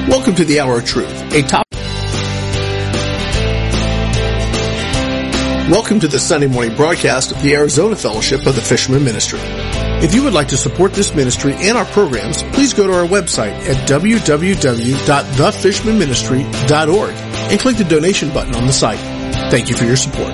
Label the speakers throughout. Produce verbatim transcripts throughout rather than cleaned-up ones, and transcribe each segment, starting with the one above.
Speaker 1: Welcome to the Hour of Truth, a top. Welcome to the Sunday morning broadcast of the Arizona Fellowship of the Fisherman Ministry. If you would like to support this ministry and our programs, please go to our website at w w w dot the fisherman ministry dot org and click the donation button on the site. Thank you for your support.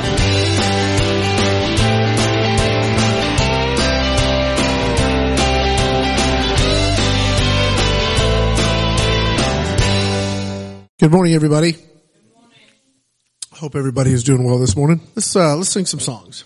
Speaker 2: Good morning, everybody. Hope everybody is doing well this morning. Let's uh, let's sing some songs.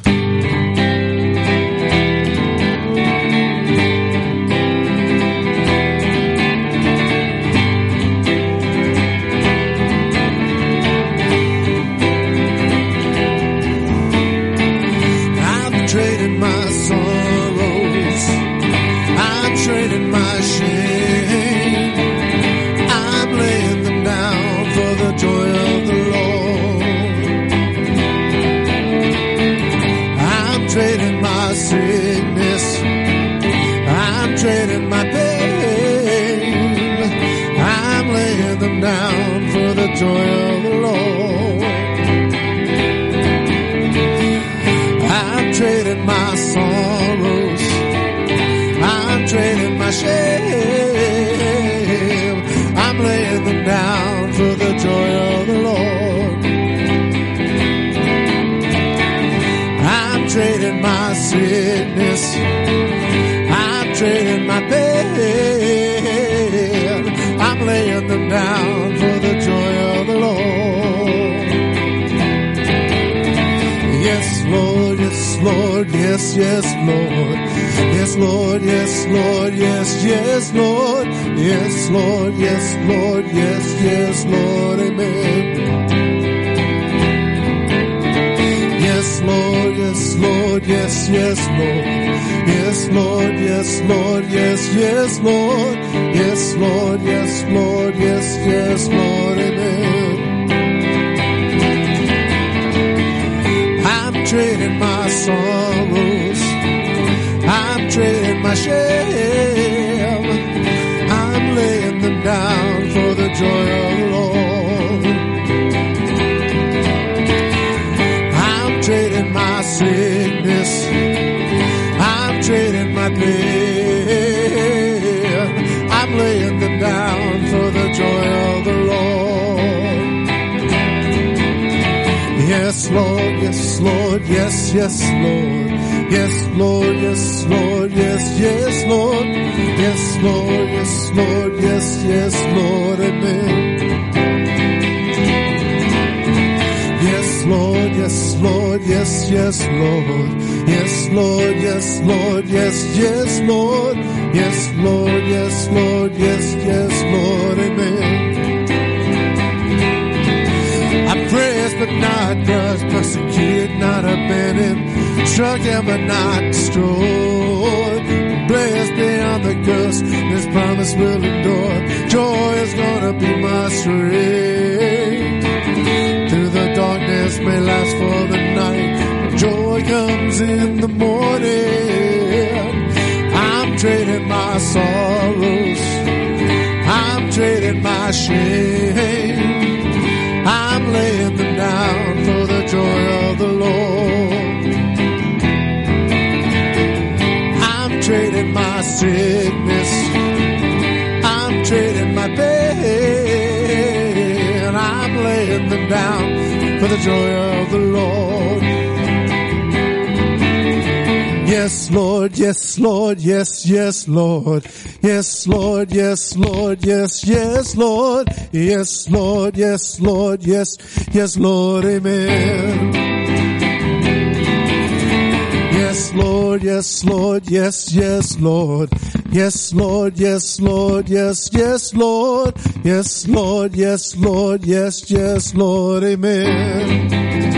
Speaker 3: I'm trading my sorrows. I'm trading my shame. I'm laying them down for the joy of the Lord. I'm trading my sickness. I'm trading my pain. I'm laying them down for the joy of the Lord. I'm trading my sorrows. I'm trading my shame. I'm laying them down for the joy of the Lord. I'm trading my sickness. I'm trading my pain. I'm laying them down for the joy of the Lord. Yes, Lord, yes, Lord, yes, yes, Lord. Yes, Lord, yes, Lord, yes, yes, Lord. Yes, Lord, yes, Lord, yes, yes, Lord, amen. Yes, Lord, yes, Lord, yes, yes, Lord. Yes, Lord, yes, Lord, yes, yes, Lord. Yes, Lord, yes, Lord, yes, yes, Lord, amen. I'm trading my sorrows. I'm trading my shame. I'm laying them down for the joy of the Lord. I'm trading my sickness. I'm trading my pain. I'm laying them down for the joy of the Lord. Yes, Lord, yes, Lord, yes, yes, Lord. Yes, Lord, yes, Lord, yes, yes, Lord. Yes, Lord, yes, Lord, yes, yes, Lord, amen. Yes, Lord, yes, Lord, yes, yes, Lord. Yes, Lord, yes, Lord, yes, yes, Lord. Yes, Lord, yes, Lord, yes, yes, Lord, amen. I'm praised but not crushed, persecuted, not abandoned, struck down but not destroyed. Blessed beyond the curse, His promise will endure. Joy is gonna be my strength. Through the darkness may last for the night, joy comes in the morning. I'm trading my sorrows. I'm trading my shame. I'm laying them down for the joy of the Lord. I'm trading my sickness. I'm trading my pain. I'm laying them down for the joy of the Lord. Yes, Lord, yes, Lord, yes, yes, Lord. Yes, Lord, yes, Lord, yes, yes, Lord. Yes, Lord, yes, Lord, yes, yes, Lord, amen. Yes, Lord, yes, Lord, yes, yes, Lord. Yes, Lord, yes, Lord, yes, yes, Lord. Yes, Lord, yes, Lord, yes, yes, Lord, amen.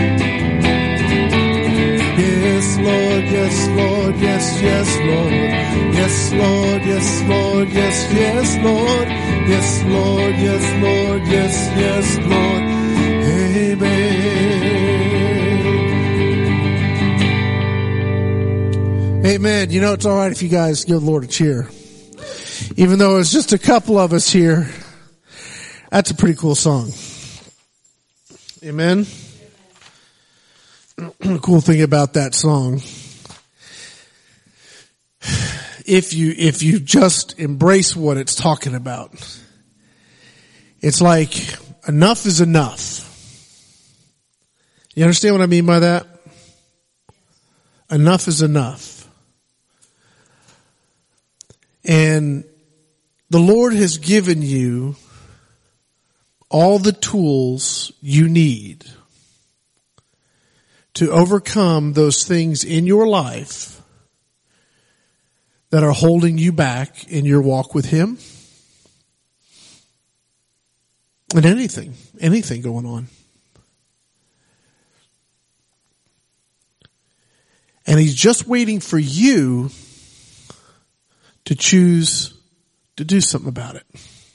Speaker 3: Yes, Lord, yes, Lord, yes, yes, Lord. Yes, Lord, yes, Lord, yes, yes, Lord. Yes, Lord, yes, Lord, yes, yes, Lord. Amen. Amen. You know, it's all right if you guys give the Lord a cheer.
Speaker 2: Even though it's just a couple of us here, that's a pretty cool song. Amen. The cool thing about that song, if you, if you just embrace what it's talking about, it's like enough is enough. You understand what I mean by that? Enough is enough. And the Lord has given you all the tools you need to overcome those things in your life that are holding you back in your walk with Him. And anything, anything going on. And He's just waiting for you to choose to do something about it.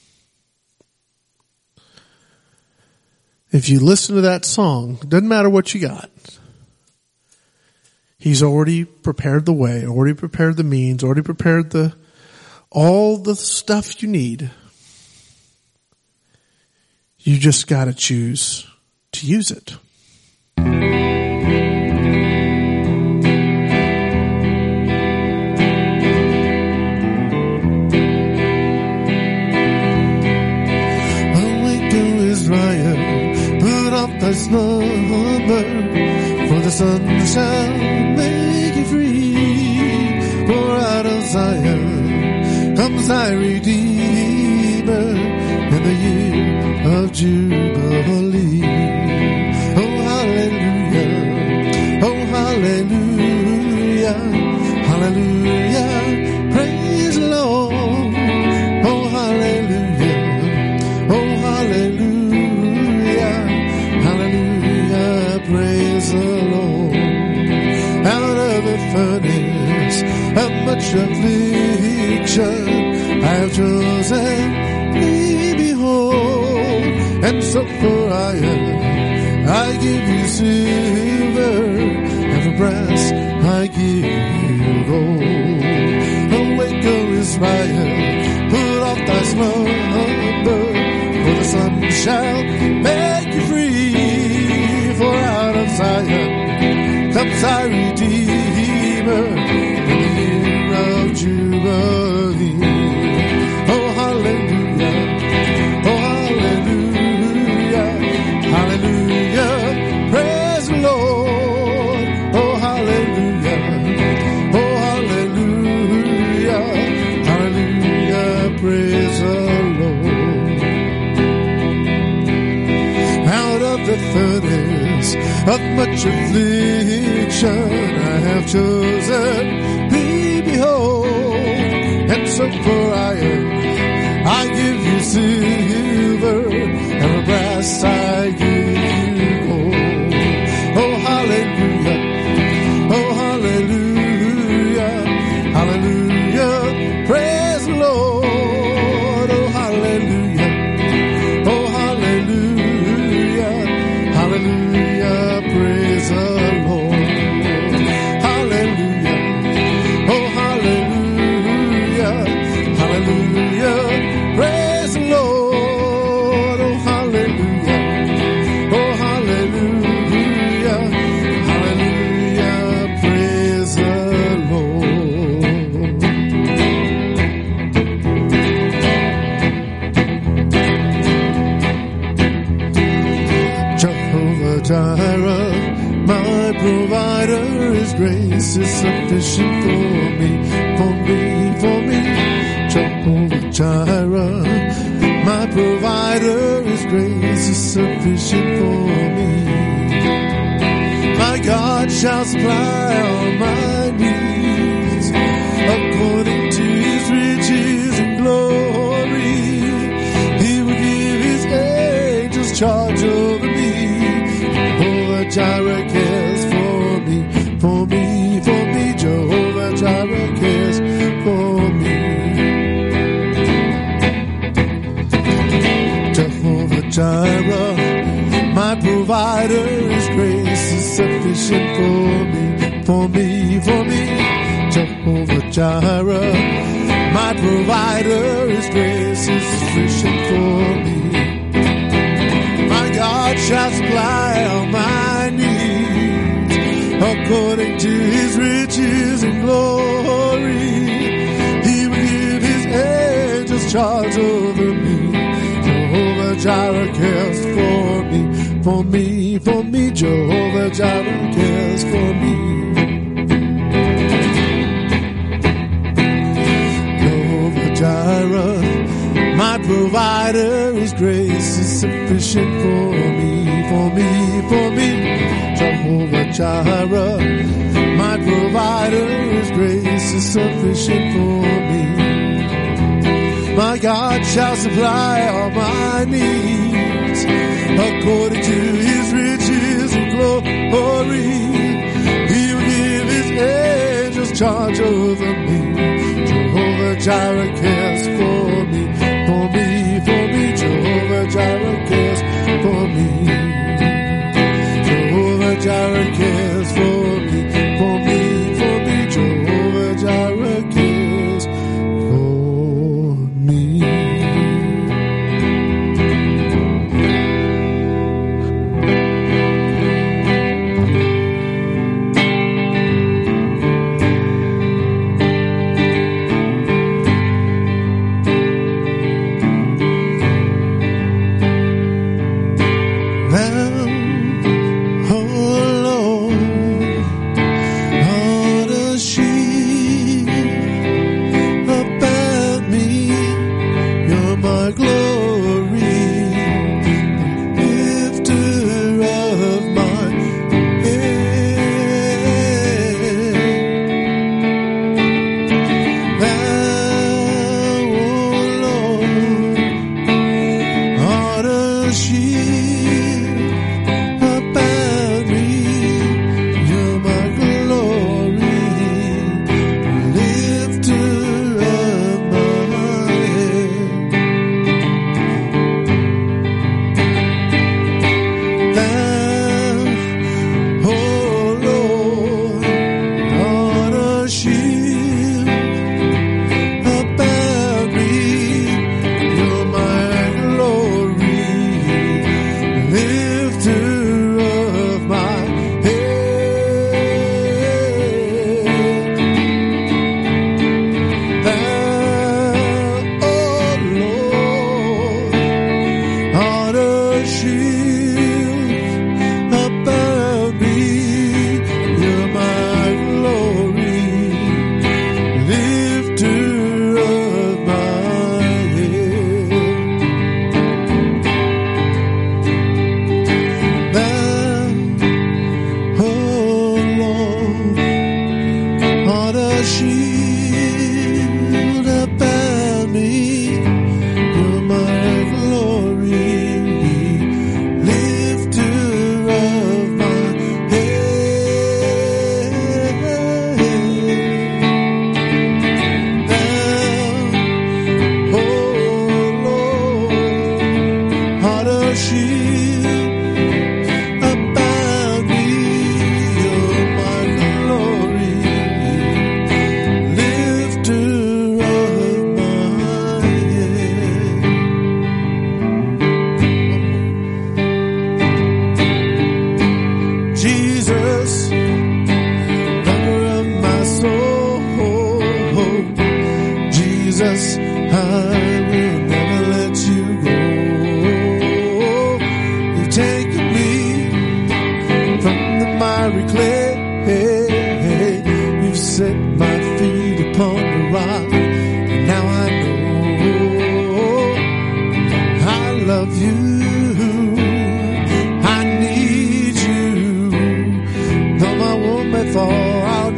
Speaker 2: If you listen to that song, it doesn't matter what you got. He's already prepared the way, already prepared the means, already prepared the, all the stuff you need. You just gotta choose to use it.
Speaker 3: Thy slumber, for the sun shall make you free. For out of Zion comes thy Redeemer in the year of Jubilee. Oh, hallelujah, oh, hallelujah, hallelujah, praise the Lord. Oh, hallelujah, oh, hallelujah. Praise the Lord. Out of the furnace of much affliction I have chosen thee, behold. And so for iron I give you silver, and for brass I give you gold. Awake, O Israel, put off thy slumber, for the sun shall make you free. For out of Zion comes thy Redeemer in the year of Jubilee. Oh, hallelujah, oh, hallelujah, hallelujah, praise the Lord. Oh, hallelujah, oh, hallelujah, hallelujah, praise the Lord. Out of the furnace of much affliction I have chosen thee, behold. And so for iron I give you silver, and for brass I give you gold. Oh, hallelujah, oh, hallelujah, hallelujah, praise the Lord. Oh, hallelujah, oh, hallelujah, hallelujah, praise the Lord. Hallelujah, oh, hallelujah, hallelujah, praise the Lord. Oh, hallelujah, oh, hallelujah, hallelujah, praise the Lord. Jehovah Jireh, my provider, His grace is sufficient for me, for me, for me. Jehovah Jireh, my provider, His grace is sufficient for me. My God shall supply all my needs according to His riches and glory. He will give His angels charge over me. Jehovah Jireh cares for me, for me, for me. Jehovah Jireh cares for me. Jehovah Jireh, my provider, His grace is sufficient for me, for me, for me. Jehovah Jireh, My provider, His grace is sufficient for me. My God shall supply all my needs according to His riches and glory. He will give His angels charge over me. Jehovah Jireh cares for me, for me, for me. Jehovah Jireh cares for me. My provider, His grace is sufficient for me, for me, for me. Jehovah Jireh, my provider, His grace is sufficient for me. My God shall supply all my needs according to His riches and glory. He will give His angels charge over me. Jehovah Jireh cares for me, for me, for me. Jehovah Jireh cares for me. Jehovah Jireh cares for me, for me, for me. Jehovah Jireh cares for me.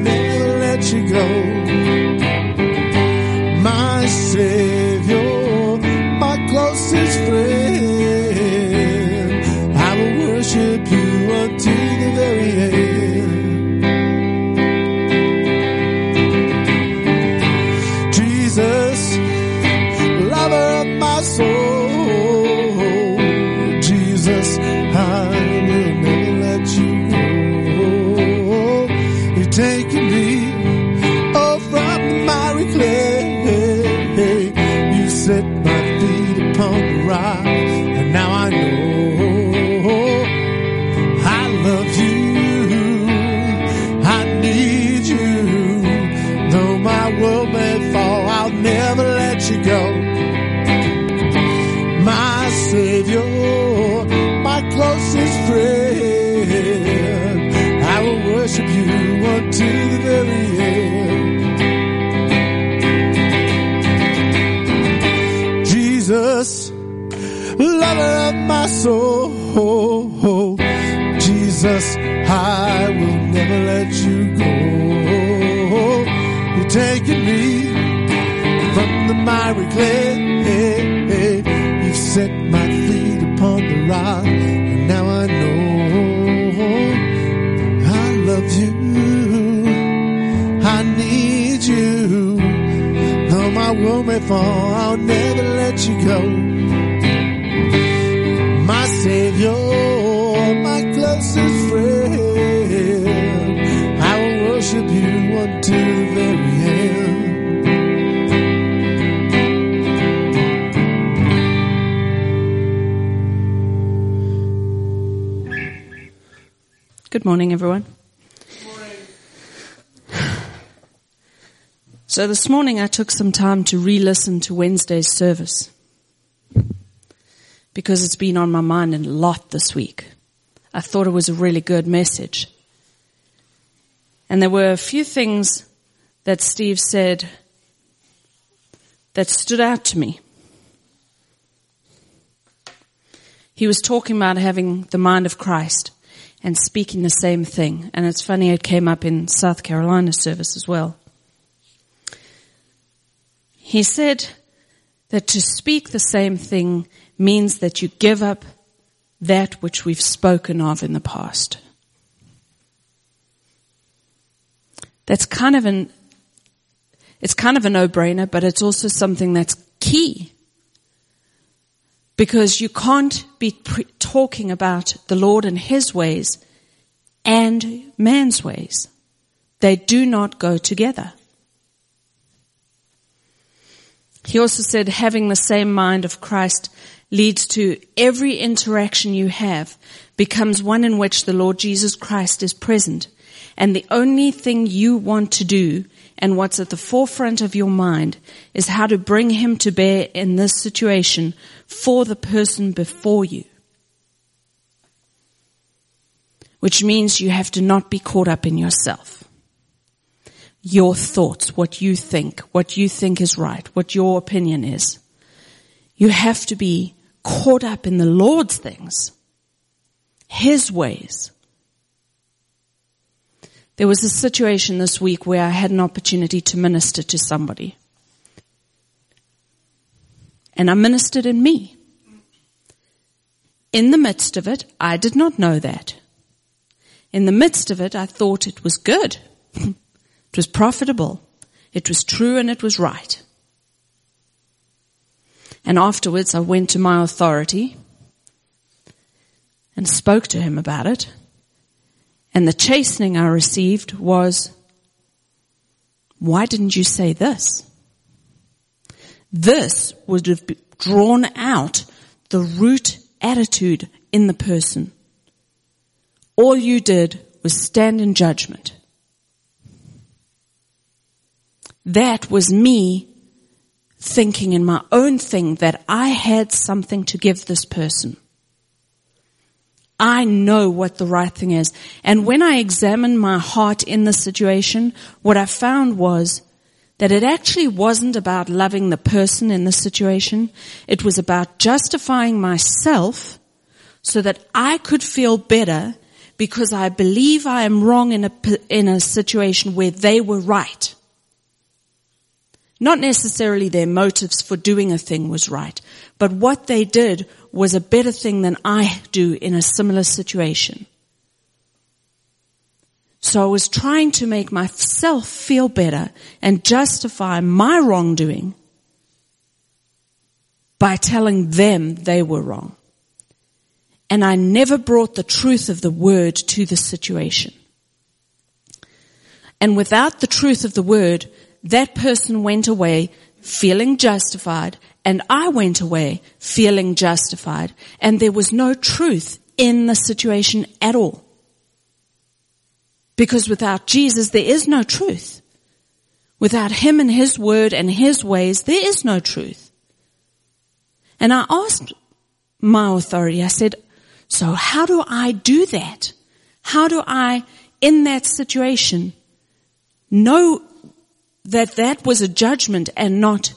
Speaker 3: My Savior, set my feet upon the rock, and now I know I love you. I need you. Though my world may fall, I'll never let you go. My Savior, my closest friend, I will worship you unto the very end. Jesus, lover of my soul, Jesus, I will never let you go. You're taking me from the miry clay. You've set my feet upon the rock, and now I know I love you. I need you. Though my world may fall, I'll never let you go. My Savior, my closest friend, I will worship you unto the very end.
Speaker 4: Good morning, everyone. Good morning. So this morning I took some time to re-listen to Wednesday's service because it's been on my mind a lot this week. I thought it was a really good message. And there were a few things that Steve said that stood out to me. He was talking about having the mind of Christ and speaking the same thing. And it's funny, it came up in South Carolina service as well. He said that to speak the same thing means that you give up that which we've spoken of in the past. That's kind of an, it's kind of a no-brainer, but it's also something that's key. Because you can't be pre- talking about the Lord and His ways and man's ways. They do not go together. He also said having the same mind of Christ leads to every interaction you have becomes one in which the Lord Jesus Christ is present. And the only thing you want to do and what's at the forefront of your mind is how to bring Him to bear in this situation for the person before you. Which means you have to not be caught up in yourself. Your thoughts, what you think, what you think is right, what your opinion is. You have to be caught up in the Lord's things, His ways. There was a situation this week where I had an opportunity to minister to somebody. And I ministered in me. In the midst of it, I did not know that. In the midst of it, I thought it was good. It was profitable. It was true and it was right. And afterwards, I went to my authority and spoke to him about it. And the chastening I received was, why didn't you say this? This would have drawn out the root attitude in the person. All you did was stand in judgment. That was me thinking in my own thing that I had something to give this person. I know what the right thing is. And when I examined my heart in the situation, what I found was that it actually wasn't about loving the person in the situation. It was about justifying myself so that I could feel better because I believe I am wrong in a, in a situation where they were right. Not necessarily their motives for doing a thing was right, but what they did was a better thing than I do in a similar situation. So I was trying to make myself feel better and justify my wrongdoing by telling them they were wrong. And I never brought the truth of the word to the situation. And without the truth of the word, that person went away feeling justified and I went away feeling justified, and there was no truth in the situation at all. Because without Jesus, there is no truth. Without Him and His word and His ways, there is no truth. And I asked my authority, I said, so how do I do that? How do I, in that situation, know that that was a judgment and not,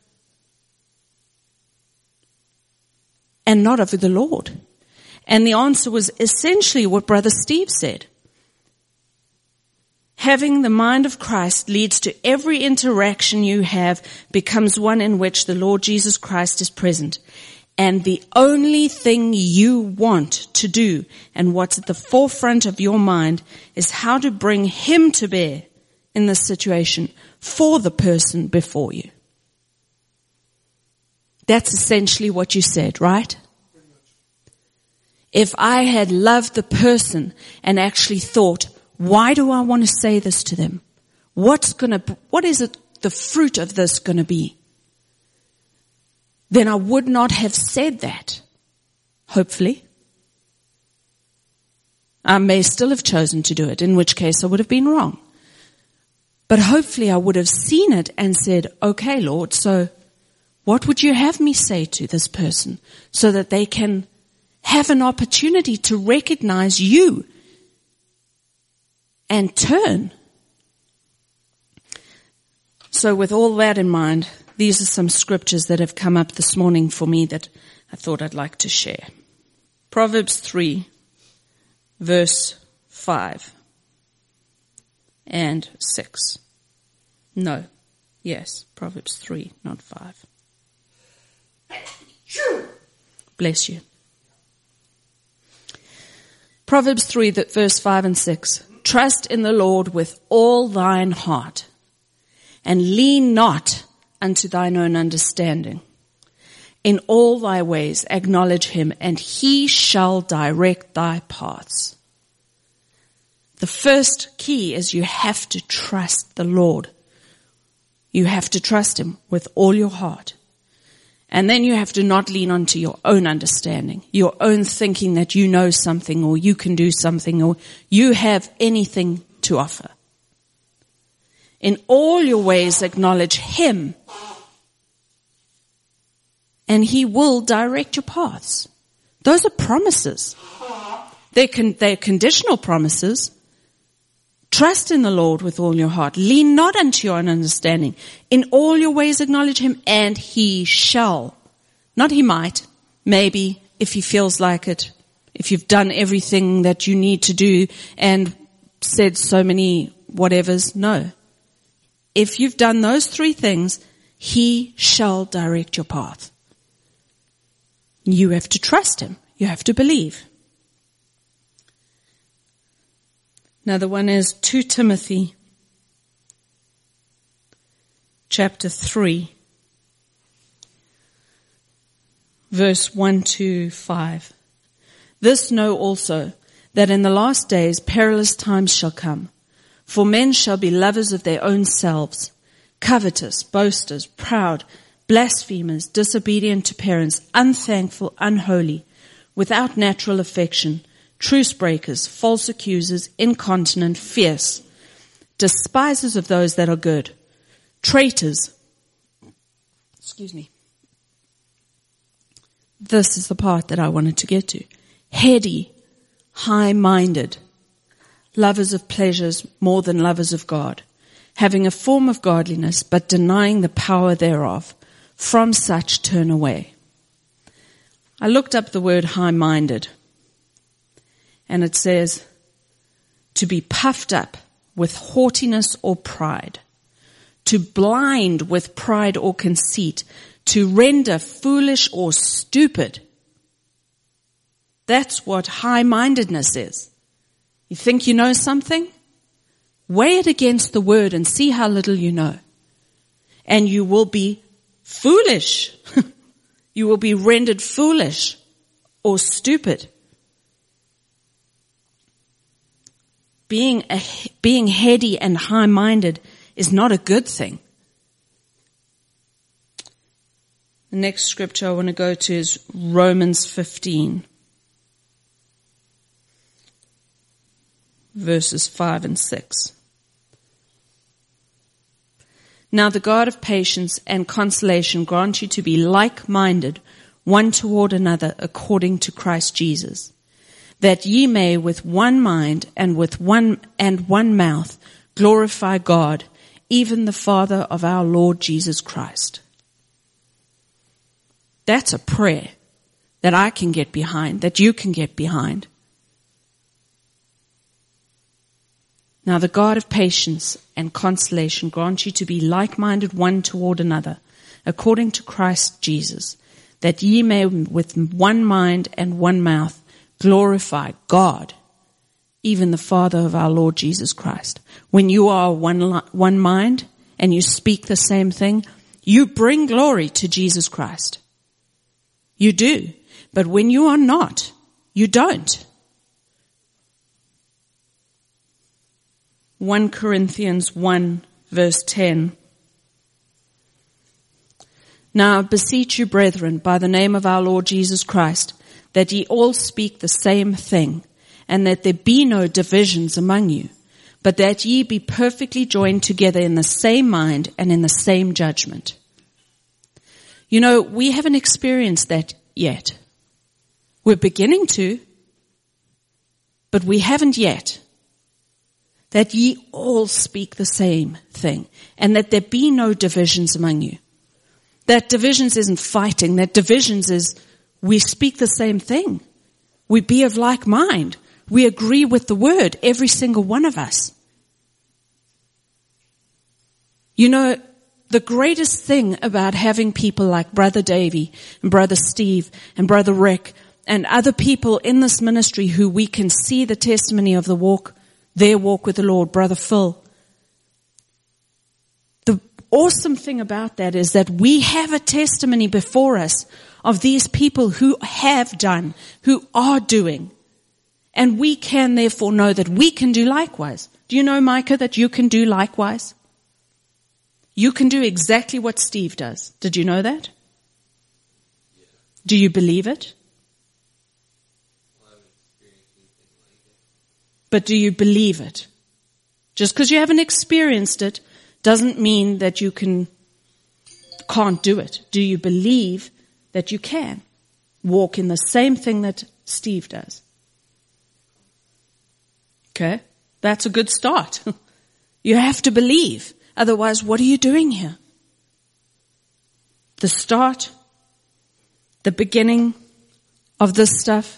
Speaker 4: and not of the Lord? And the answer was essentially what Brother Steve said. Having the mind of Christ leads to every interaction you have becomes one in which the Lord Jesus Christ is present. And the only thing you want to do and what's at the forefront of your mind is how to bring Him to bear in this situation for the person before you. That's essentially what you said, right? If I had loved the person and actually thought, why do I want to say this to them? What's gonna, what is it, the fruit of this gonna be? Then I would not have said that. Hopefully. I may still have chosen to do it, in which case I would have been wrong. But hopefully I would have seen it and said, okay, Lord, so what would you have me say to this person so that they can have an opportunity to recognize you and turn? So with all that in mind, these are some scriptures that have come up this morning for me that I thought I'd like to share. Proverbs three, verse five and six. No, yes, Proverbs three, not five. Bless you. Proverbs three, verse five and six. Trust in the Lord with all thine heart, and lean not unto thine own understanding. In all thy ways acknowledge Him, and He shall direct thy paths. The first key is you have to trust the Lord. You have to trust Him with all your heart. And then you have to not lean onto your own understanding, your own thinking that you know something or you can do something or you have anything to offer. In all your ways acknowledge Him, and He will direct your paths. Those are promises. They're, con- they're conditional promises. Trust in the Lord with all your heart. Lean not unto your own understanding. In all your ways acknowledge Him, and He shall. Not He might. Maybe, if He feels like it. If you've done everything that you need to do and said so many whatevers. No. If you've done those three things, He shall direct your path. You have to trust Him. You have to believe. Another one is Second Timothy chapter three, verse one to five. This know also, that in the last days perilous times shall come. For men shall be lovers of their own selves, covetous, boasters, proud, blasphemers, disobedient to parents, unthankful, unholy, without natural affection, truce breakers, false accusers, incontinent, fierce, despisers of those that are good, traitors. Excuse me. This is the part that I wanted to get to. Heady, high-minded, lovers of pleasures more than lovers of God, having a form of godliness, but denying the power thereof. From such turn away. I looked up the word high-minded, and it says, to be puffed up with haughtiness or pride, to blind with pride or conceit, to render foolish or stupid. That's what high-mindedness is. You think you know something? Weigh it against the word and see how little you know. And you will be foolish. You will be rendered foolish or stupid. Being a, being heady and high-minded is not a good thing. The next scripture I want to go to is Romans fifteen, verses five and six. Now the God of patience and consolation grant you to be like-minded one toward another according to Christ Jesus, that ye may with one mind and with one and one mouth glorify God, even the Father of our Lord Jesus Christ. That's a prayer that I can get behind, that you can get behind. Now the God of patience and consolation grant you to be like-minded one toward another, according to Christ Jesus, that ye may with one mind and one mouth glorify God, even the Father of our Lord Jesus Christ. When you are one, one mind and you speak the same thing, you bring glory to Jesus Christ. You do. But when you are not, you don't. First Corinthians one, verse ten. Now I beseech you, brethren, by the name of our Lord Jesus Christ, that ye all speak the same thing, and that there be no divisions among you, but that ye be perfectly joined together in the same mind and in the same judgment. You know, we haven't experienced that yet. We're beginning to, but we haven't yet. That ye all speak the same thing, and that there be no divisions among you. That divisions isn't fighting, that divisions is we speak the same thing. We be of like mind. We agree with the word, every single one of us. You know, the greatest thing about having people like Brother Davey and Brother Steve and Brother Rick and other people in this ministry who we can see the testimony of the walk, their walk with the Lord, Brother Phil. The awesome thing about that is that we have a testimony before us of these people who have done, who are doing. And we can therefore know that we can do likewise. Do you know, Micah, that you can do likewise? You can do exactly what Steve does. Did you know that? Yeah. Do you believe it? Well, I haven't experienced anything like it. But do you believe it? Just because you haven't experienced it doesn't mean that you can, can't do it. Do you believe that you can walk in the same thing that Steve does? Okay, that's a good start. You have to believe. Otherwise, what are you doing here? The start, the beginning of this stuff,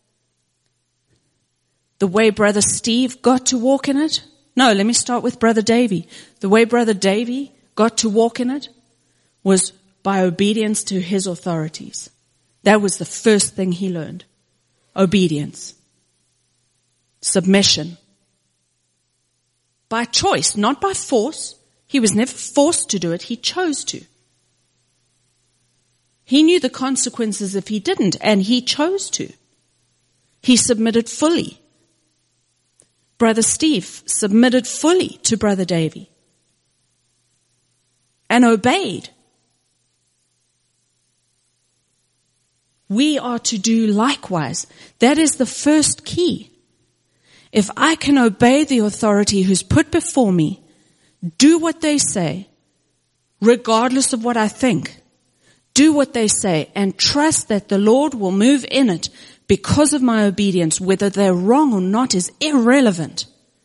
Speaker 4: the way Brother Steve got to walk in it. No, let me start with Brother Davey. The way Brother Davey got to walk in it was by obedience to his authorities. That was the first thing he learned. Obedience. Submission. By choice, not by force. He was never forced to do it. He chose to. He knew the consequences if he didn't, and he chose to. He submitted fully. Brother Steve submitted fully to Brother Davey and obeyed. We are to do likewise. That is the first key. If I can obey the authority who's put before me, do what they say, regardless of what I think, do what they say, and trust that the Lord will move in it because of my obedience, whether they're wrong or not is irrelevant.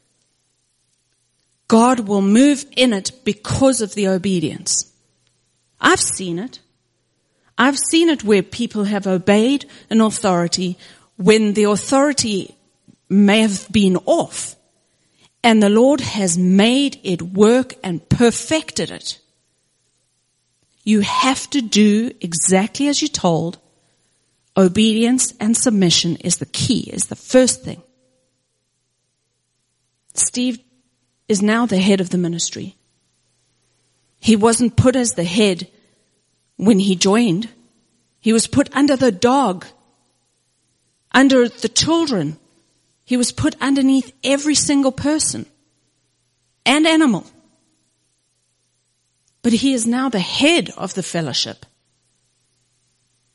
Speaker 4: God will move in it because of the obedience. I've seen it. I've seen it where people have obeyed an authority when the authority may have been off, and the Lord has made it work and perfected it. You have to do exactly as you're told. Obedience and submission is the key, is the first thing. Steve is now the head of the ministry. He wasn't put as the head when he joined. He was put under the dog, under the children. He was put underneath every single person and animal. But he is now the head of the fellowship.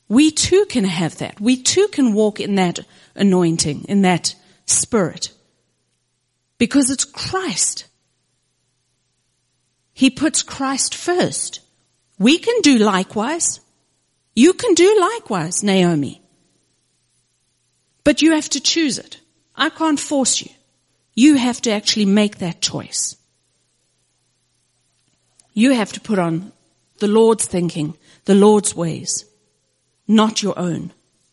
Speaker 4: We too can have that. We too can walk in that anointing, in that spirit. Because it's Christ. He puts Christ first. We can do likewise. You can do likewise, Naomi. But you have to choose it. I can't force you. You have to actually make that choice. You have to put on the Lord's thinking, the Lord's ways, not your own.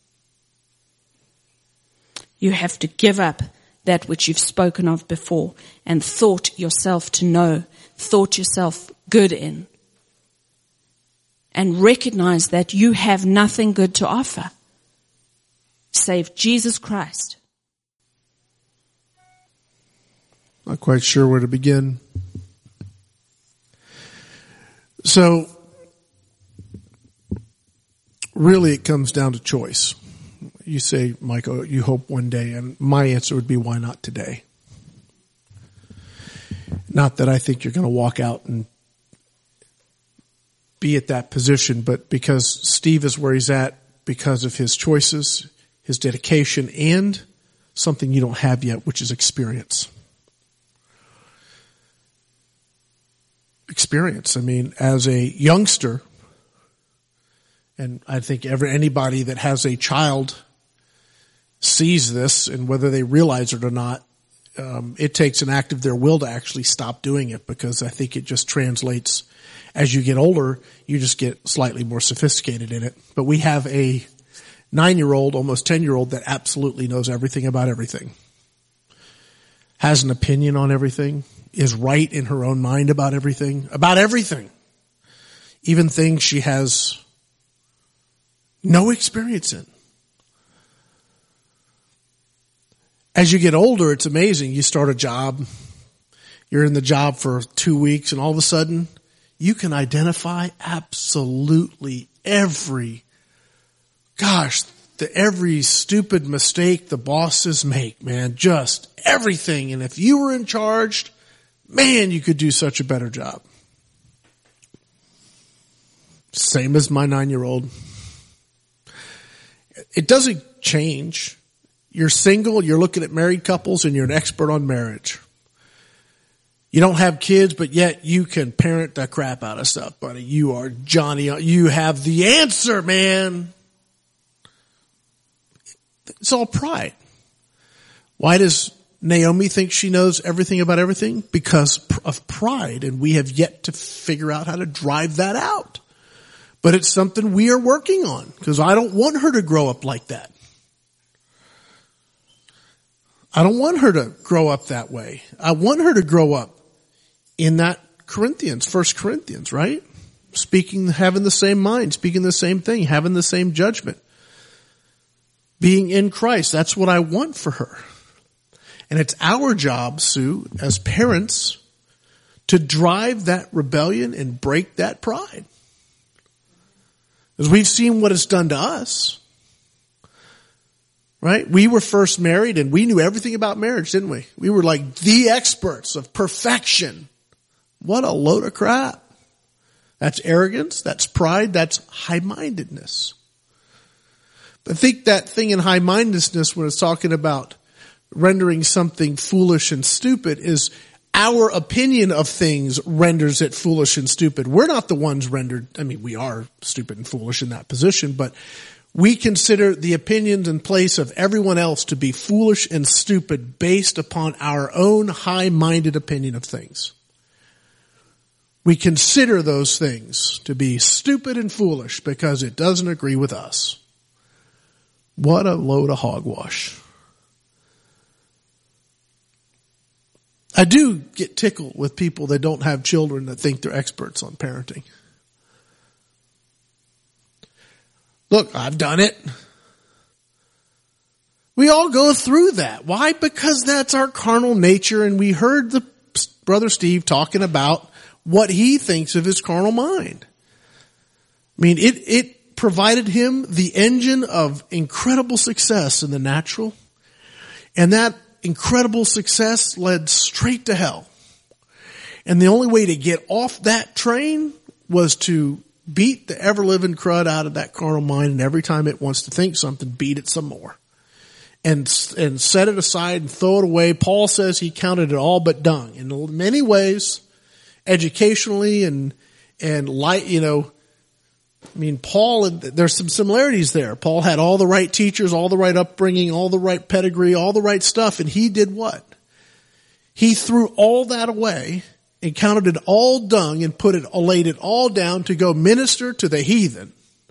Speaker 4: You have to give up that which you've spoken of before and thought yourself to know, thought yourself good in, and recognize that you have nothing good to offer save Jesus Christ.
Speaker 2: Not quite sure where to begin. So, really it comes down to choice. You say, Michael, you hope one day, and my answer would be, why not today? Not that I think you're going to walk out and be at that position, but because Steve is where he's at because of his choices, his dedication, and something you don't have yet, which is experience. Experience. I mean, as a youngster, and I think every anybody that has a child sees this, and whether they realize it or not, um, it takes an act of their will to actually stop doing it, because I think it just translates. As you get older, you just get slightly more sophisticated in it. But we have a nine-year-old, almost ten-year-old that absolutely knows everything about everything, has an opinion on everything, is right in her own mind about everything, about everything, even things she has no experience in. As you get older, it's amazing. You start a job, you're in the job for two weeks, and all of a sudden, you can identify absolutely every, gosh, the every stupid mistake the bosses make, man, just everything. And if you were in charge, man, you could do such a better job. Same as my nine-year-old. It doesn't change. You're single, you're looking at married couples, and you're an expert on marriage. You don't have kids, but yet you can parent the crap out of stuff, buddy. You are Johnny. You have the answer, man. It's all pride. Why does Naomi think she knows everything about everything? Because of pride, and we have yet to figure out how to drive that out. But it's something we are working on, because I don't want her to grow up like that. I don't want her to grow up that way. I want her to grow up in that Corinthians, First Corinthians, right? Speaking, having the same mind, speaking the same thing, having the same judgment. Being in Christ, that's what I want for her. And it's our job, Sue, as parents, to drive that rebellion and break that pride. Because we've seen what it's done to us. Right? We were first married and we knew everything about marriage, didn't we? We were like the experts of perfection. What a load of crap. That's arrogance, that's pride, that's high-mindedness. I think that thing in high-mindedness when it's talking about rendering something foolish and stupid is our opinion of things renders it foolish and stupid. We're not the ones rendered, I mean, we are stupid and foolish in that position, but we consider the opinions in place of everyone else to be foolish and stupid based upon our own high-minded opinion of things. We consider those things to be stupid and foolish because it doesn't agree with us. What a load of hogwash. I do get tickled with people that don't have children that think they're experts on parenting. Look, I've done it. We all go through that. Why? Because that's our carnal nature, and we heard the brother Steve talking about what he thinks of his carnal mind. I mean, it, it provided him the engine of incredible success in the natural, and that incredible success led straight to hell. And the only way to get off that train was to Beat the ever-living crud out of that carnal mind, and every time it wants to think something, beat it some more. And, and set it aside and throw it away. Paul says he counted it all but dung. In many ways, educationally and, and light, you know, I mean, Paul, there's some similarities there. Paul had all the right teachers, all the right upbringing, all the right pedigree, all the right stuff, and he did what? He threw all that away and counted it all dung and put it, laid it all down to go minister to the heathen.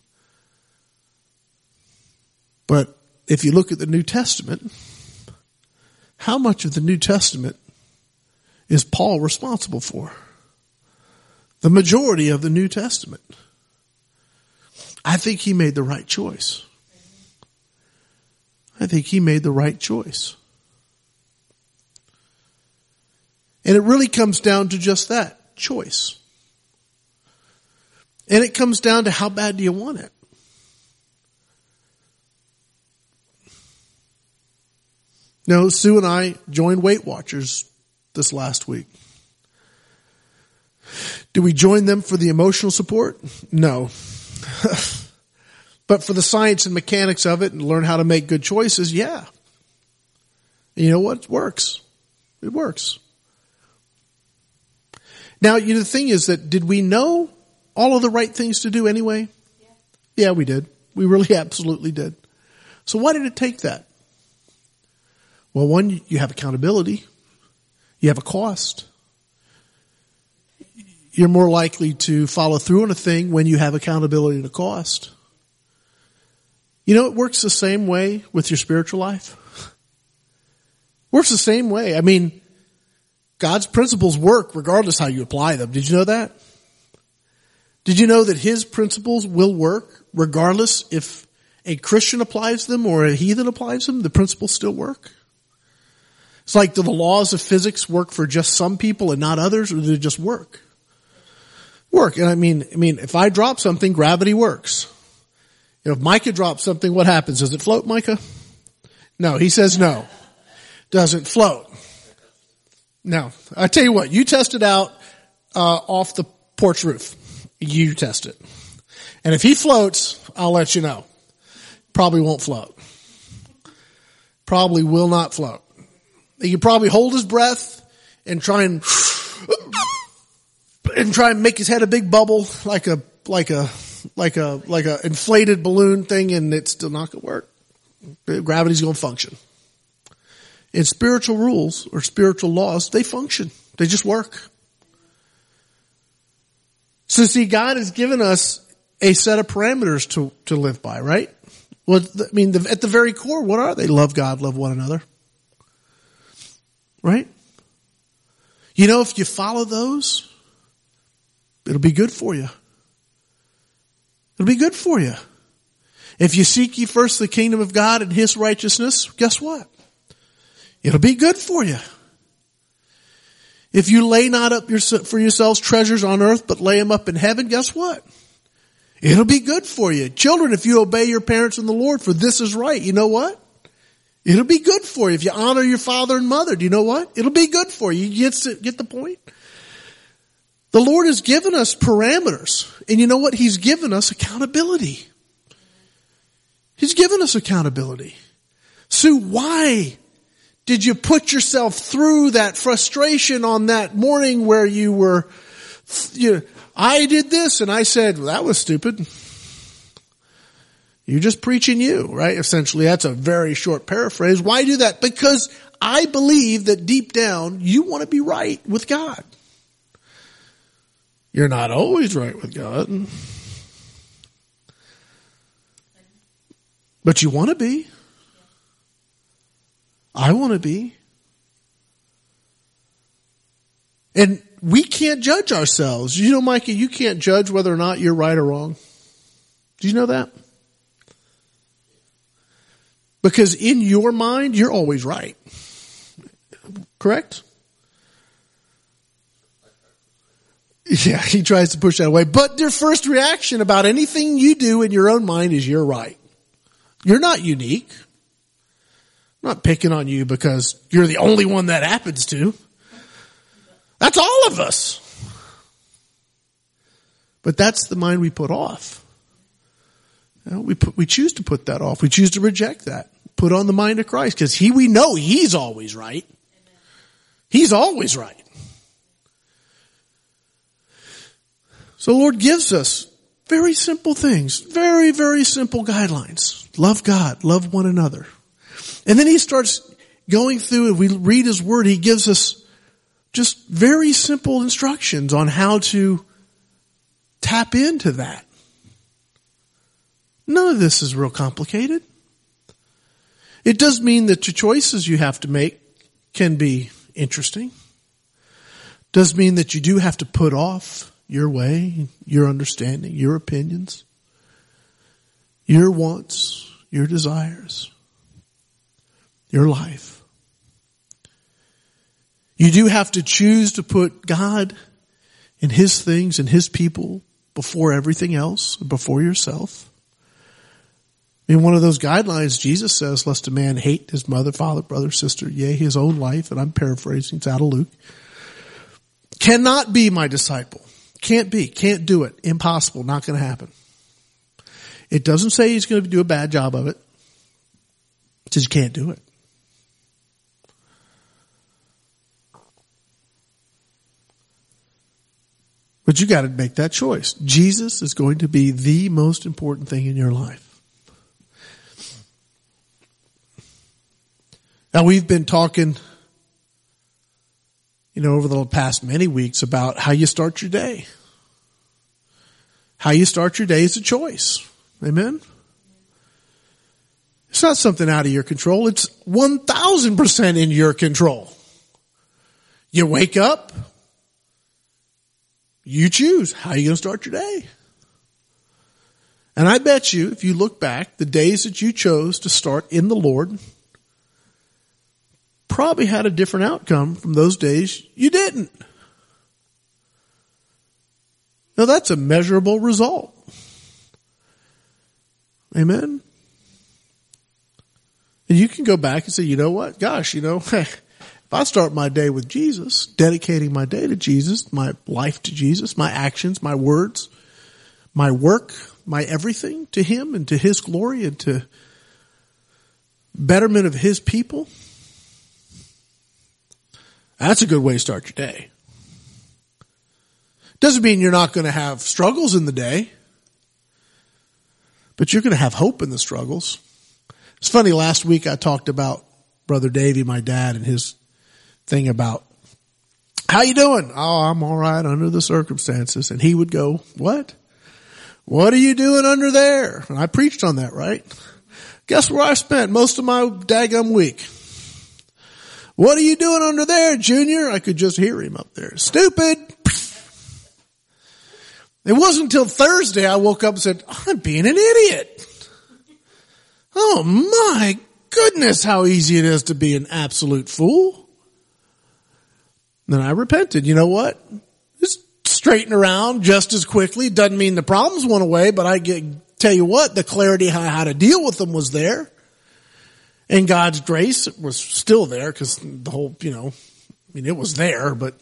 Speaker 2: But if you look at the New Testament, how much of the New Testament is Paul responsible for? The majority of the New Testament. I think he made the right choice. I think he made the right choice. And it really comes down to just that, choice. And it comes down to how bad do you want it? No, Sue and I joined Weight Watchers this last week. Do we join them for the emotional support? No. But for the science and mechanics of it and learn how to make good choices, yeah. And you know what? It works. It works. Now, you know, the thing is that did we know all of the right things to do anyway? Yeah, yeah we did. We really absolutely did. So why did it take that? Well, one, you have accountability. You have a cost. You're more likely to follow through on a thing when you have accountability and a cost. You know, it works the same way with your spiritual life. Works the same way. I mean, God's principles work regardless how you apply them. Did you know that? Did you know that His principles will work regardless if a Christian applies them or a heathen applies them? The principles still work. It's like, do the laws of physics work for just some people and not others, or do they just work? Work. And I mean, I mean, if I drop something, gravity works. You know, if Micah drops something, what happens? Does it float, Micah? No, he says no. Doesn't float. No. I tell you what, you test it out, uh, off the porch roof. You test it. And if he floats, I'll let you know. Probably won't float. Probably will not float. He could probably hold his breath and try and, and try and make his head a big bubble like a, like a, like a, like a inflated balloon thing, and it's still not going to work. Gravity's going to function. And spiritual rules or spiritual laws, they function. They just work. So see, God has given us a set of parameters to, to live by, right? Well, I mean, the, at the very core, what are they? Love God, love one another. Right? You know, if you follow those, it'll be good for you. It'll be good for you. If you seek ye first the kingdom of God and His righteousness, guess what? It'll be good for you. If you lay not up your, for yourselves treasures on earth, but lay them up in heaven, guess what? It'll be good for you. Children, if you obey your parents in the Lord, for this is right, you know what? It'll be good for you. If you honor your father and mother, do you know what? It'll be good for you. You get, get the point? The Lord has given us parameters. And you know what? He's given us accountability. He's given us accountability. Sue, why did you put yourself through that frustration on that morning where you were, you know, I did this and I said, well, that was stupid. You're just preaching you, right? Essentially, that's a very short paraphrase. Why do that? Because I believe that deep down, you want to be right with God. You're not always right with God. But you want to be. I want to be. And we can't judge ourselves. You know, Micah, you can't judge whether or not you're right or wrong. Do you know that? Because in your mind, you're always right. Correct? Yeah, he tries to push that away. But their first reaction about anything you do in your own mind is you're right. You're not unique. I'm not picking on you because you're the only one that happens to. That's all of us. But that's the mind we put off. You know, we put, we choose to put that off. We choose to reject that. Put on the mind of Christ, because he, we know he's always right. He's always right. So the Lord gives us very simple things, very, very simple guidelines. Love God, love one another. And then he starts going through, and we read his word, he gives us just very simple instructions on how to tap into that. None of this is real complicated. It does mean that your choices you have to make can be interesting. Does mean that you do have to put off your way, your understanding, your opinions, your wants, your desires, your life. You do have to choose to put God and his things and his people before everything else, before yourself. In one of those guidelines, Jesus says, lest a man hate his mother, father, brother, sister, yea, his own life, and I'm paraphrasing, it's out of Luke, cannot be my disciple. Can't be, can't do it, impossible, not going to happen. It doesn't say he's going to do a bad job of it. It says you can't do it. But you got to make that choice. Jesus is going to be the most important thing in your life. Now we've been talking, you know, over the past many weeks about how you start your day. How you start your day is a choice. Amen? It's not something out of your control. It's one thousand percent in your control. You wake up. You choose how you're going to start your day. And I bet you, if you look back, the days that you chose to start in the Lord probably had a different outcome from those days you didn't. Now that's a measurable result. Amen? And you can go back and say, you know what? Gosh, you know, if I start my day with Jesus, dedicating my day to Jesus, my life to Jesus, my actions, my words, my work, my everything to him and to his glory and to betterment of his people, that's a good way to start your day. Doesn't mean you're not going to have struggles in the day, but you're going to have hope in the struggles. It's funny, last week I talked about Brother Davey, my dad, and his thing about, how you doing? Oh, I'm all right under the circumstances. And he would go, what? What are you doing under there? And I preached on that, right? Guess where I spent most of my daggum week? What are you doing under there, Junior? I could just hear him up there. Stupid. It wasn't until Thursday I woke up and said, I'm being an idiot. Oh my goodness, how easy it is to be an absolute fool. Then I repented. You know what? Just straighten around just as quickly. Doesn't mean the problems went away, but I get, tell you what, the clarity how, how to deal with them was there. And God's grace was still there because the whole, you know, I mean, it was there, but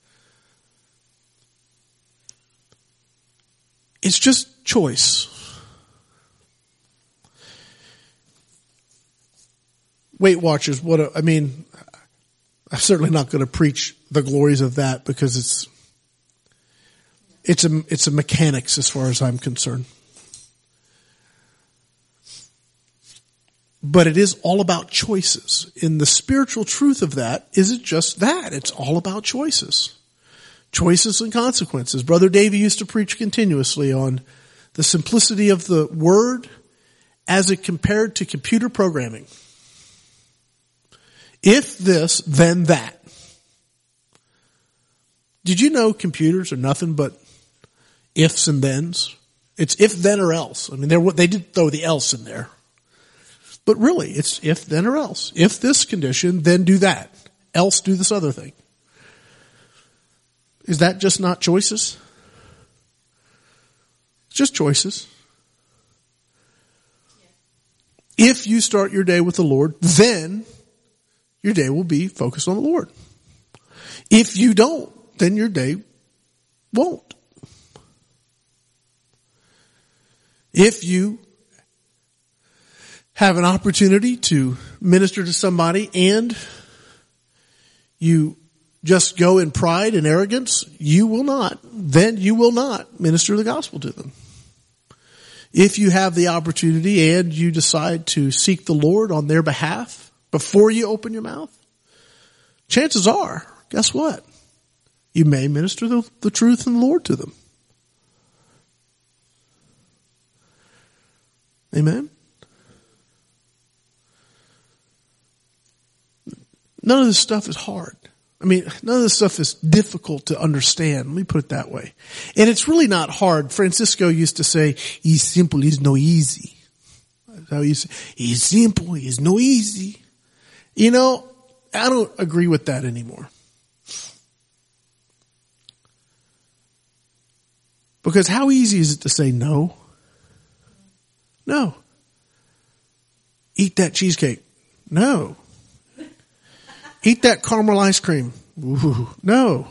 Speaker 2: it's just choice. Weight Watchers, what a, I mean, I'm certainly not going to preach the glories of that because it's, it's a, it's a mechanics as far as I'm concerned. But it is all about choices. And the spiritual truth of that isn't just that. It's all about choices. Choices and consequences. Brother Davey used to preach continuously on the simplicity of the word as it compared to computer programming. If this, then that. Did you know computers are nothing but ifs and thens? It's if, then, or else. I mean, they did throw the else in there. But really, it's if, then, or else. If this condition, then do that. Else do this other thing. Is that just not choices? It's just choices. Yeah. If you start your day with the Lord, then your day will be focused on the Lord. If you don't, then your day won't. If you have an opportunity to minister to somebody and you just go in pride and arrogance, you will not, then you will not minister the gospel to them. If you have the opportunity and you decide to seek the Lord on their behalf before you open your mouth, chances are, guess what? You may minister the, the truth and the Lord to them. Amen? None of this stuff is hard. I mean, none of this stuff is difficult to understand. Let me put it that way. And it's really not hard. Francisco used to say, he's simple, he's no easy. That's how he used to say, he's simple, he's no easy. You know, I don't agree with that anymore. Because how easy is it to say no? No. Eat that cheesecake. No. Eat that caramel ice cream. Ooh, no.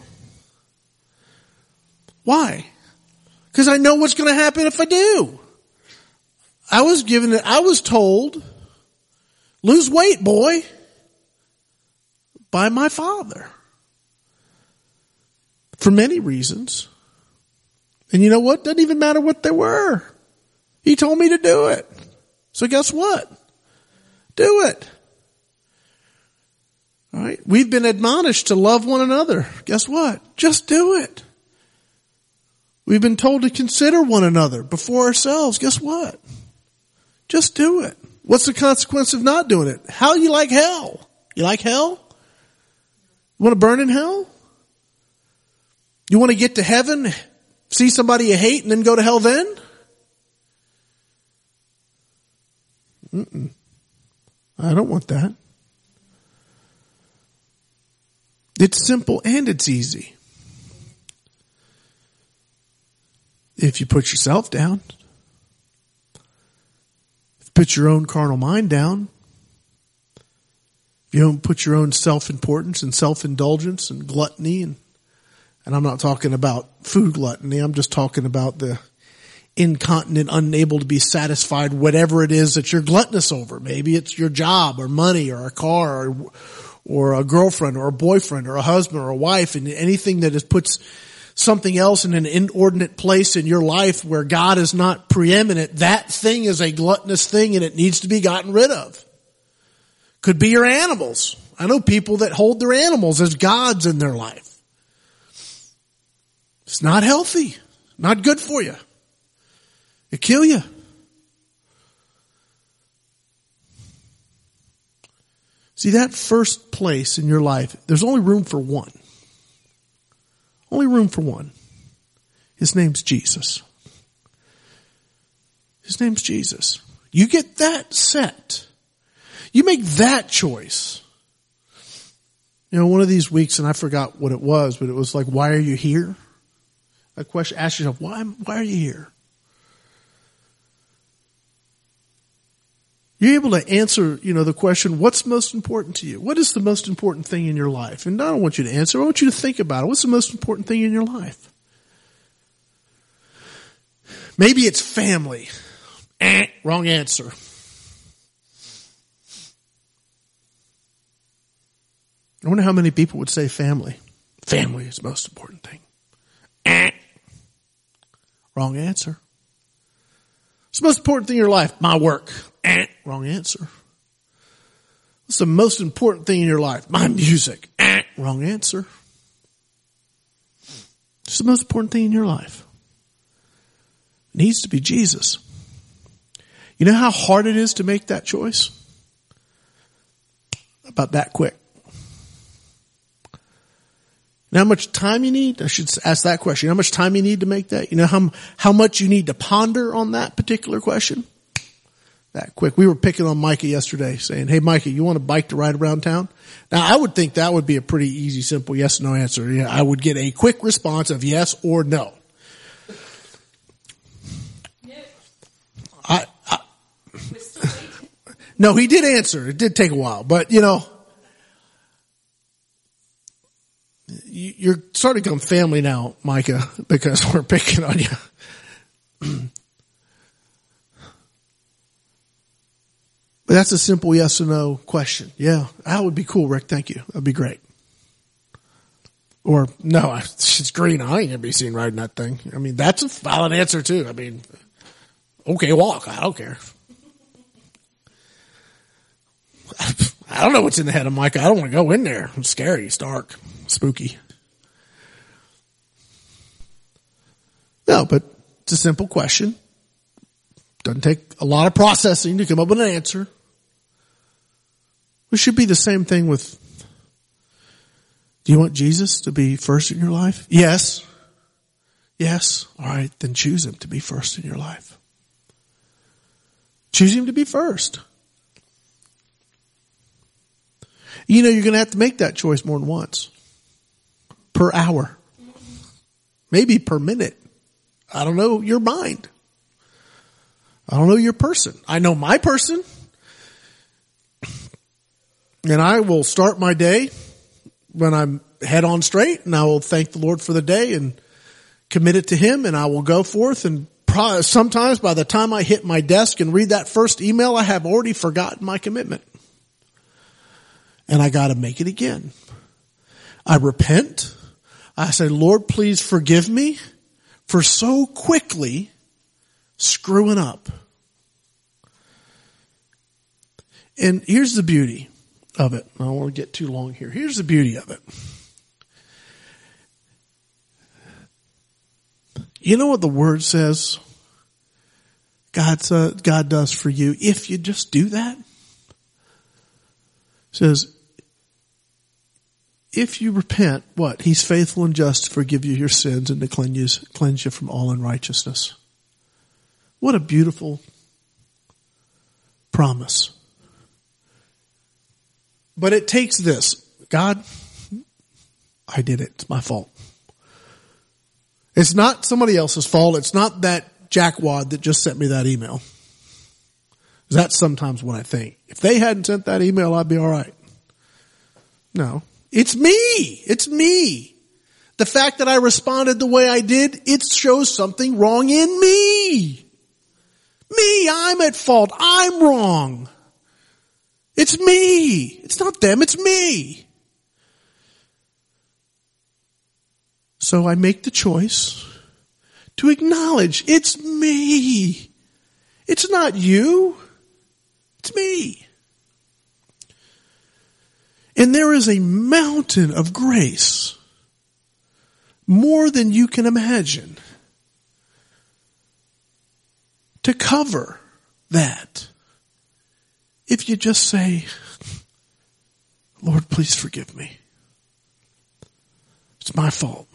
Speaker 2: Why? Because I know what's going to happen if I do. I was given it, I was told, lose weight, boy, by my father. For many reasons. And you know what? Doesn't even matter what they were. He told me to do it. So guess what? Do it. All right. We've been admonished to love one another. Guess what? Just do it. We've been told to consider one another before ourselves. Guess what? Just do it. What's the consequence of not doing it? How you like hell? You like hell? You want to burn in hell? You want to get to heaven, see somebody you hate, and then go to hell then? Mm-mm. I don't want that. It's simple and it's easy. If you put yourself down, if you put your own carnal mind down, if you don't put your own self-importance and self-indulgence and gluttony, and, and I'm not talking about food gluttony, I'm just talking about the incontinent, unable to be satisfied, whatever it is that you're gluttonous over. Maybe it's your job or money or a car or or a girlfriend or a boyfriend or a husband or a wife, and anything that is puts something else in an inordinate place in your life where God is not preeminent, that thing is a gluttonous thing and it needs to be gotten rid of. Could be your animals. I know people that hold their animals as gods in their life. It's not healthy. Not good for you. It'll kill you. See, that first place in your life, there's only room for one. Only room for one. His name's Jesus. His name's Jesus. You get that set. You make that choice. You know, one of these weeks, and I forgot what it was, but it was like, why are you here? A question, ask yourself, why, why are you here? You're able to answer, you know, the question, what's most important to you? What is the most important thing in your life? And I don't want you to answer. I want you to think about it. What's the most important thing in your life? Maybe it's family. Eh, wrong answer. I wonder how many people would say family. Family is the most important thing. Eh. Wrong answer. What's the most important thing in your life? My work. Eh. Wrong answer. What's the most important thing in your life? My music. Eh. Wrong answer. What's the most important thing in your life? It needs to be Jesus. You know how hard it is to make that choice? About that quick. You know how much time you need? I should ask that question. You know how much time you need to make that? You know how, how much you need to ponder on that particular question? That quick. We were picking on Micah yesterday saying, hey Micah, you want a bike to ride around town? Now I would think that would be a pretty easy, simple yes, no answer. Yeah, I would get a quick response of yes or no. No. I, I no, he did answer. It did take a while, but you know, you're starting to become family now, Micah, because we're picking on you. But that's a simple yes or no question. Yeah, that would be cool, Rick. Thank you. That'd be great. Or, no, it's green. I ain't going to be seen riding that thing. I mean, that's a valid answer, too. I mean, okay, walk. I don't care. I don't know what's in the head of Micah. I don't want to go in there. It's scary. It's dark. Spooky. No, but it's a simple question. Doesn't take a lot of processing to come up with an answer. It should be the same thing with, do you want Jesus to be first in your life? Yes. Yes. All right, then choose him to be first in your life. Choose him to be first. You know, you're going to have to make that choice more than once. Per hour. Maybe per minute. I don't know your mind. I don't know your person. I know my person. And I will start my day when I'm head on straight, and I will thank the Lord for the day and commit it to him, and I will go forth, and probably, sometimes by the time I hit my desk and read that first email, I have already forgotten my commitment. And I got to make it again. I repent. I say, Lord, please forgive me for so quickly screwing up. And here's the beauty of it. I don't want to get too long here. Here's the beauty of it. You know what the word says God's, uh, God does for you if you just do that? It says, if you repent, what? He's faithful and just to forgive you your sins and to cleanse you, cleanse you from all unrighteousness. What a beautiful promise. But it takes this. God, I did it. It's my fault. It's not somebody else's fault. It's not that jackwad that just sent me that email. That's sometimes what I think. If they hadn't sent that email, I'd be all right. No. It's me. It's me. The fact that I responded the way I did, it shows something wrong in me. Me, I'm at fault. I'm wrong. It's me. It's not them. It's me. So I make the choice to acknowledge it's me. It's not you. It's me. And there is a mountain of grace, more than you can imagine, to cover that. If you just say, Lord, please forgive me. It's my fault.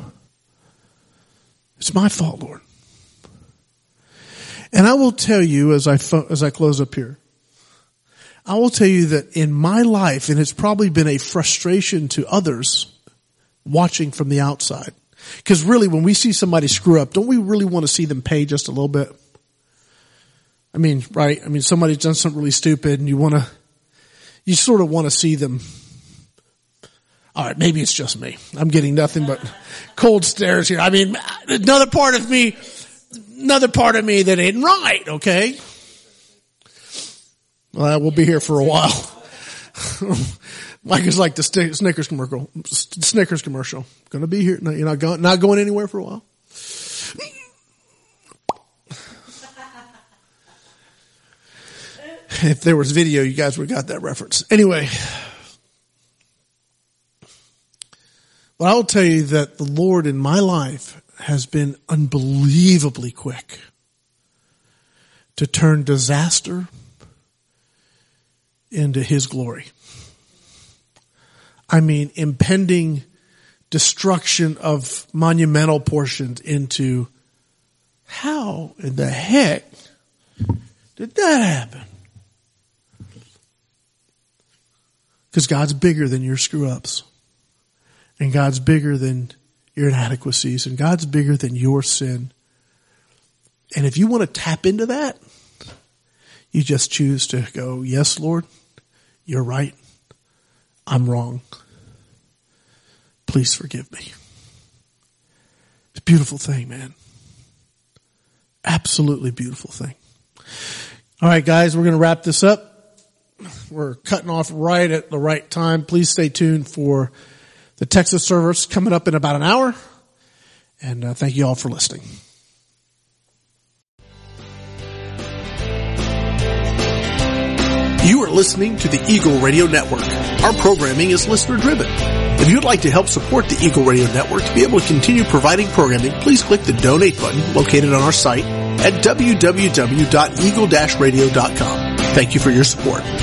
Speaker 2: It's my fault, Lord. And I will tell you as I as I close up here, I will tell you that in my life, and it's probably been a frustration to others watching from the outside. Because really, when we see somebody screw up, don't we really want to see them pay just a little bit? I mean, right? I mean, somebody's done something really stupid and you want to, you sort of want to see them. All right, maybe it's just me. I'm getting nothing but cold stares here. I mean, another part of me, another part of me that ain't right, okay? Well, we'll be here for a while. Mike is like the Snickers commercial. Snickers commercial. Going to be here. No, you're not going, not going anywhere for a while. If there was video, you guys would have got that reference. Anyway. But I'll tell you that the Lord in my life has been unbelievably quick to turn disaster into his glory. I mean, impending destruction of monumental portions into how in the heck did that happen? Because God's bigger than your screw-ups. And God's bigger than your inadequacies. And God's bigger than your sin. And if you want to tap into that, you just choose to go, yes, Lord, you're right. I'm wrong. Please forgive me. It's a beautiful thing, man. Absolutely beautiful thing. All right, guys, we're going to wrap this up. we're cutting off right at the right time. Please stay tuned for the Texas service coming up in about an hour. And uh, thank you all for listening.
Speaker 1: You are listening to the Eagle Radio Network. Our programming is listener driven. If you'd like to help support the Eagle Radio Network to be able to continue providing programming, please click the donate button located on our site at w w w dot eagle dash radio dot com. Thank you for your support.